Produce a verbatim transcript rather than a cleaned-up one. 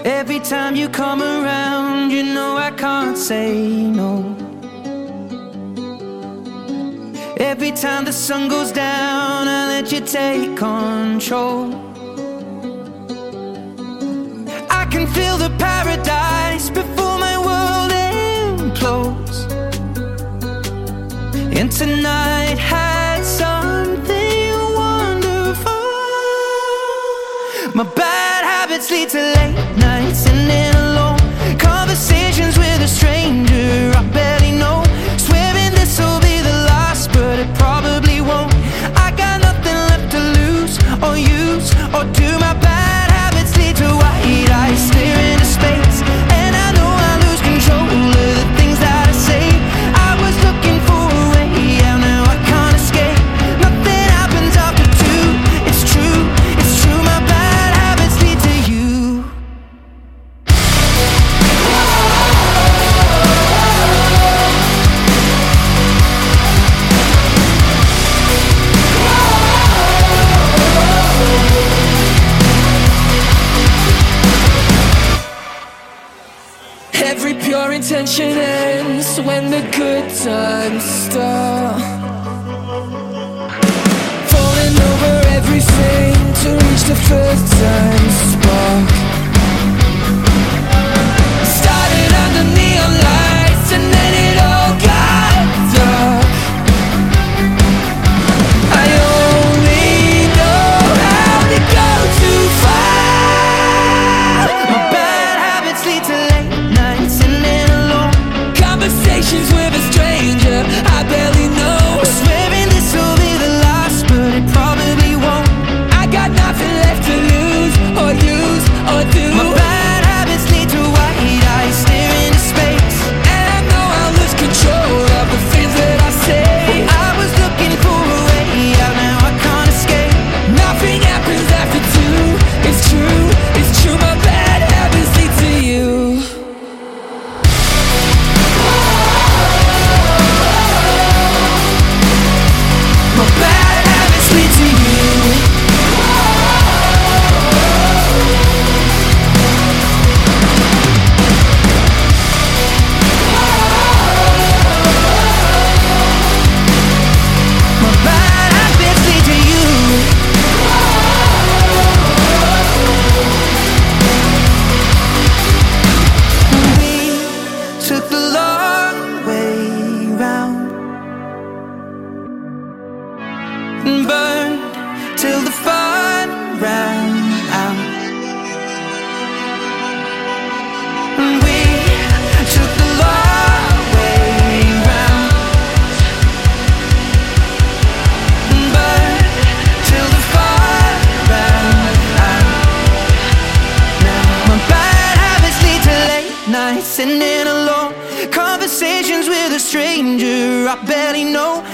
Every time you come around, you know I can't say no. Every time the sun goes down, I let you take control. I can feel the paradise before my world implodes. And tonight had something wonderful. My bad habits lead to late nights and then alone conversations with a stranger I barely know. Swearing this will be the last, but it probably won't. I got nothing left to lose or use or do. My bad habits lead to white eyes stare into space, and I know I lose control of the things that I say. I was looking for a way out, now I can't escape. Nothing happens after two. It's true, it's true. My bad habits lead to you. Every pure intention ends when the good times start. Falling over everything to reach the first time spark. Started under neon lights and then it all got dark. I only know how to go too far. My bad habits lead to late nights and then alone Conversations with a stranger I barely know. swearing this will be the last, but it probably won't. I got nothing left to lose or use or do. My bad habits lead to white eyes stare into space, And I know I'll lose control of the things that I say. I was looking for a way out, now I can't escape. Nothing happens after two. It's true, it's true. My bad habits lead to you. My bad habits lead to you. My bad habits lead to you. We took the long way round and burned till the fun ran out. And we took the long way round and burned till the fun ran out. Now my bad habits lead to late nights and then alone conversations with a stranger I barely know.